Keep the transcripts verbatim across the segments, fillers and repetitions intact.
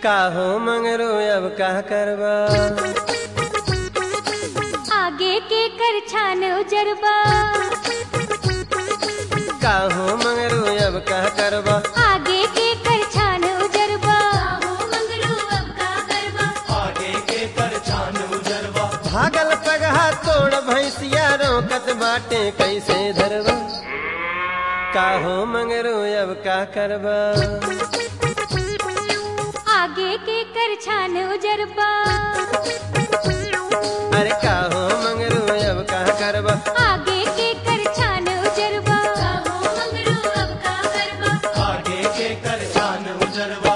काहो मंगरू अब का करबा आगे के कर छान उजरबा काहो मंगरू अब का करबा आगे के कर छान उजरबा आगे के कर छान उजरबा भागल पगहा तोड़ भैंसिया रोकत बाटे कैसे धरबा काहो मंगरू अब का करबा आगे के कर छान उजरबा अरे काहो मंगरू अब का करबा आगे के कर छान उजरबा आगे के कर छान उजरबा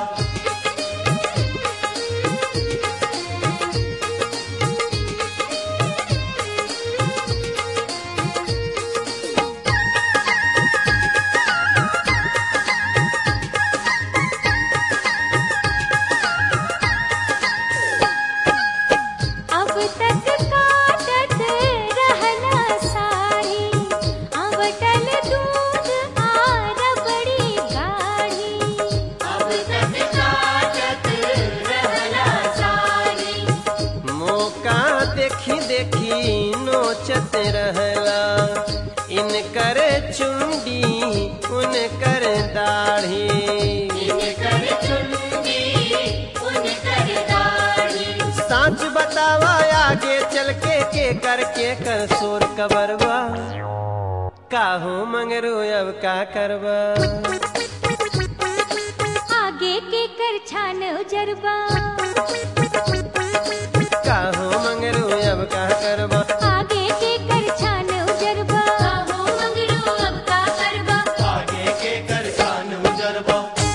अब तक काटत रहला साड़ी अवटल दूध आर बड़ी गाढ़ी अब तक काटत रहला साड़ी मौका देखी देखी नोचत रहला इनकर चुंडी उनकर दाढ़ी इनकर चुंडी उनकर दाढ़ी साच बतावा आगे चल के के कर के कर सोर कबरवा काहो मंगरू अब का करबा आगे के कर छान उजरबा काहो मंगरू अब का करबा आगे के कर छान उजरबा अब का करबा आगे के कर छान उजरबा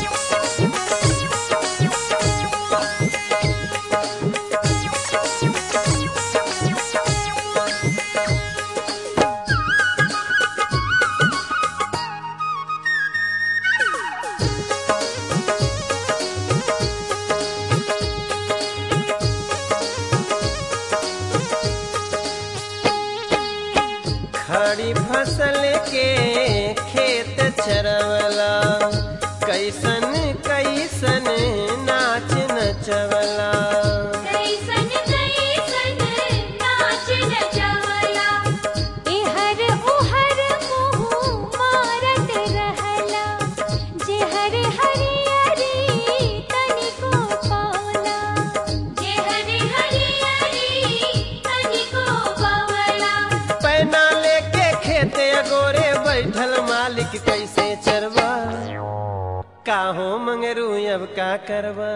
खड़ी फसल के खेत चरवला कैसन कैसन नाच नचवला कैसन कैसन नाच नचवला एहर ओहर मुँह मारत रहला जेहर हरियरी तनिको पावला जेहर हरियरी तनिको पावला पैना लेके खेते गोरे बैठल मालिक कैसे चरवा काहो मंगरू अब का करबा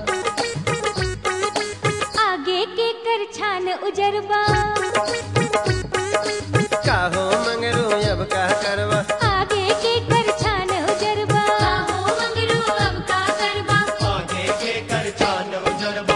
आगे के कर छान उजरबा काहो मंगरू अब का करबा आगे के कर छान उजरबा अब का करबा आगे के कर छान उजरबा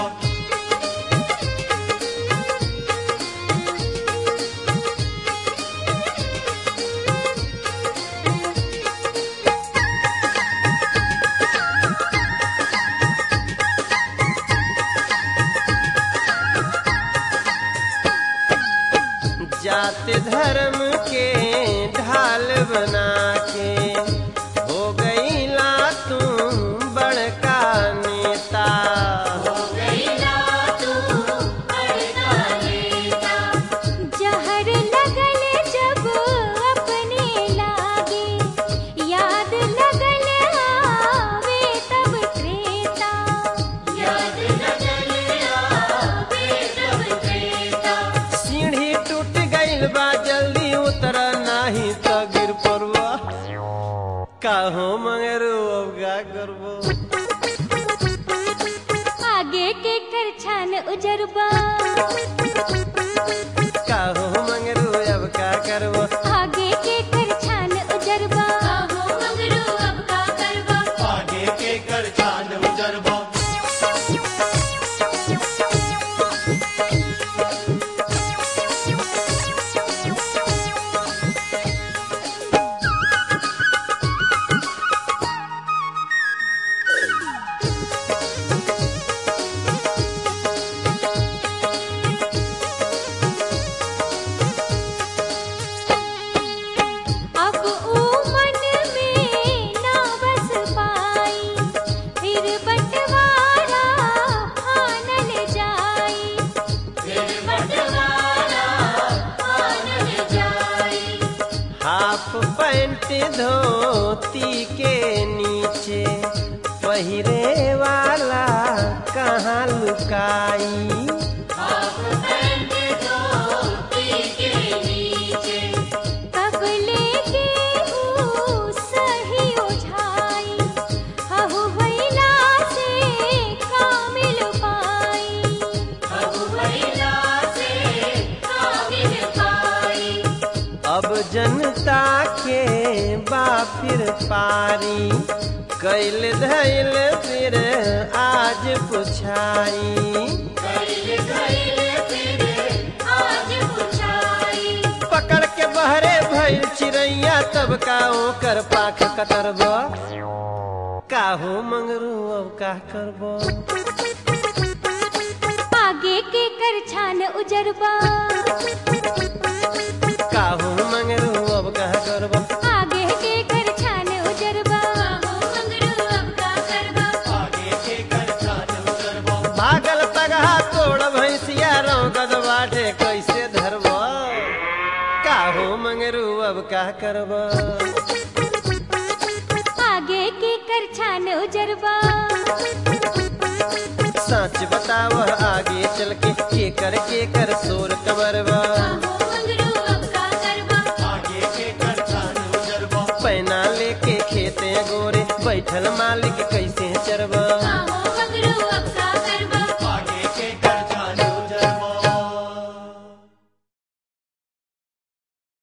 जात धर्म के ढाल बना के हो गई ला तू बड़का नेता जहर लगल जब अपने लागे याद लगल आवे तब त्रेता याद लगल आवे तब त्रेता सीढ़ी टूट गईल बा जल्दी उतर नाही तो गिर पड़वा काहो मंगरू अब का करबो आगे के कर छान उजरबा काहो मंगरू अब का करबो आगे के कर छान उजरबा अब का करबा आगे के कर छान उजरबा हाफ पैंट धोती के नीचे पहिरे वाला कहाँ लुकाई। कब लेके हूँ सही ओझाई, हहु भैला से कामिल पाई। अब जनता के बाफिर पारी कैल धैल फिर आज पुछाई। पकड़ के बहरे भइल चिड़ैया तब का ओकर पाख कतरबो। काहो मंगरू अब का करबो। आगे के कर छान उजरबा, काहो मंगरू अब का करबो। आगे के कर छान उजरबा, आगे के कर छान उजरबो। भागल पगहा तोड़ भैंसिया रौगद बाटे कैसे धरबो। काहो मंगरू अब का करबो। आगे के कर छान उजरबा। सच बताव आगे चल के के कर के कर सोर कबरबा। आगे के कर छान उजरबो। पैना लेके खेते गोरे बैठल मालिक